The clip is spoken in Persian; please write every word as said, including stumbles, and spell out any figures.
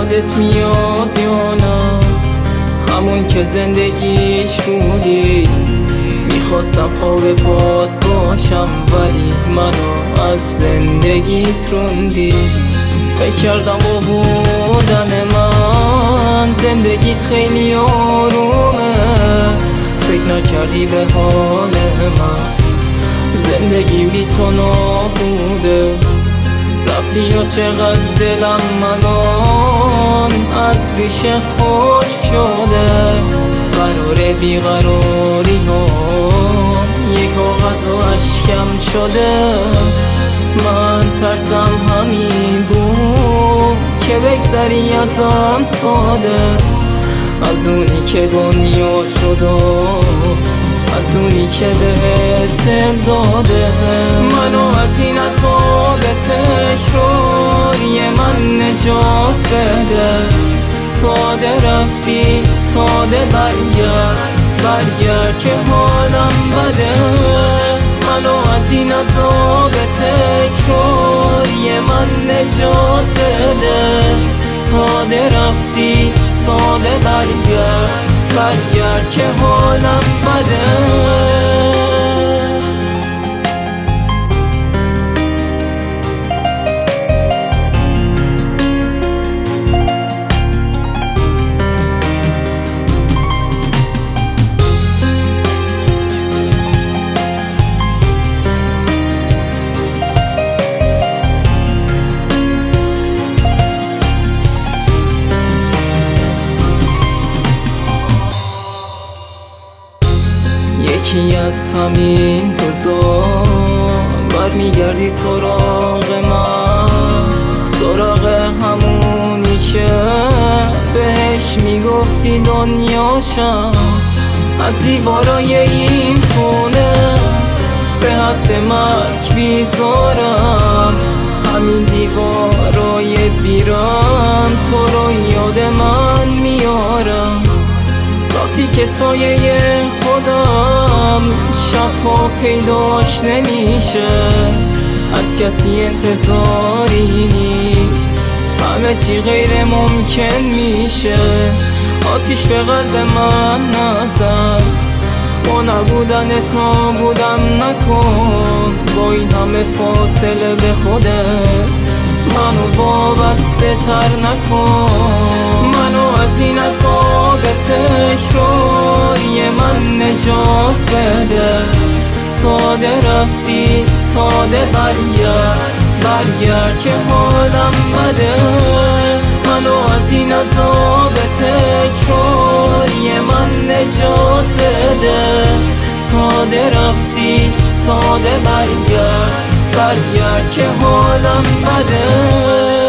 یادت میاد یا نه؟ همون که زندگیش بودی. میخواستم پا به پات باشم ولی منو از زندگیت روندی. فکر کردم با بودن من زندگیت خیلی آرومه. فکر نکردی به حال من زندگی بی تو نابوده. رفتی یا چقدر دلم الان از ریشه خشک شده. قرار بیقراری ها یک کاغذ و اشکم شده. من ترسم همین بود که بگذری ازم ساده. از اونی که دنیا شده، از اونی که بهت دل داده. منو از این عذاب تکراری من نجات بده. ساده رفتی ساده برگرد، برگرد که حالم بده. منو از این عذاب تکراری من نجات بده. ساده رفتی ساده برگرد، برگرد که حالم بده. یکی از همین روزا برمیگردی سراغ من، سراغ همونی که بهش میگفتی دنیاشم. از دیوارای این خونه به حد مرگ بیزارم. همین دیوارای بیرم تو رو یاد من میارم. وقتی که سایه خودم شبها پیداش نمیشه، از کسی انتظاری نیست، همه چی غیر ممکن میشه. آتیش به قلب من نزن، با نبودنت نابودم نکن. با این همه فاصله به خودت منو وابسته تر نکن. منو از این عذاب تکراری من نجات بده. ساده رفتی ساده برگرد، برگرد که حالم بده. منو از این عذاب تکراری من نجات بده. ساده رفتی ساده برگرد، برگرد که حالم بده.